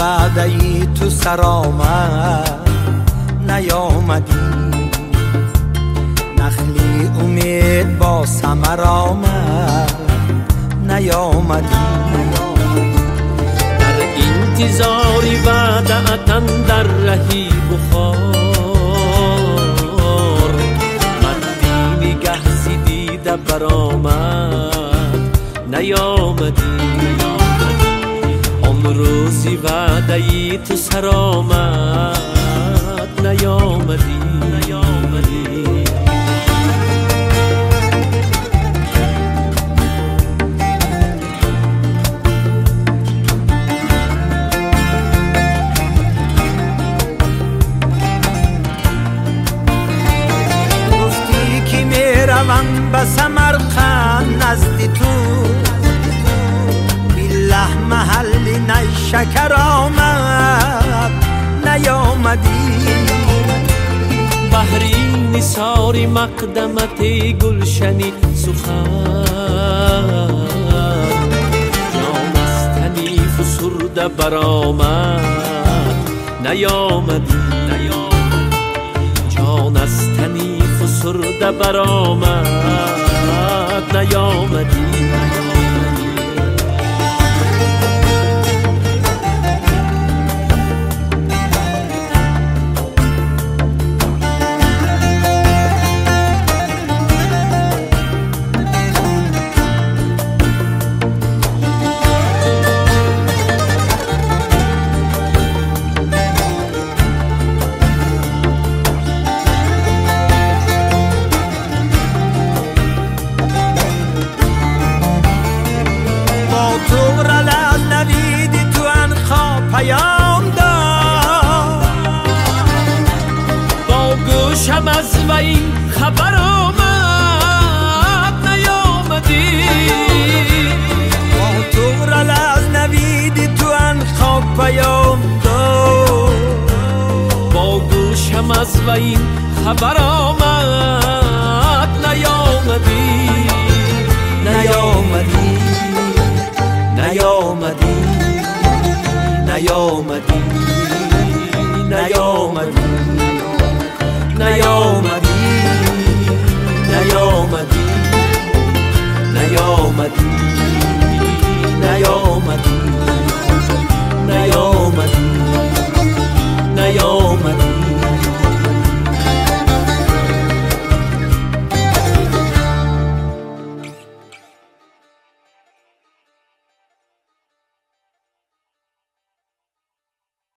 وعده‌ای تو سر آمد نیامدی، نخلی امید با ثمر آمد نیامدی. در انتظاری وعده‌ات در رهی بخار، من نگهزی دیده برآمد نیامدی. آن روزی وعده‌ای تو سر آمد نیامدی. روم به سمرقند نزد تو، بالله محلی نیشکر آمد نیامدی. بحری نثار مقدمت گلشنی سخن، جانستنی فسرده برآمد نیامدی. جانستنی فسرده برآمد نیامدی. پیام داد با گوشم از و این خبر آمد نیامدی. با تو رل از نوید تو ان خواب پیام داد با گوشم از و این خبر آمد نیامدی. نیامدی نیامدی نیامدی نیامدی نیامدی.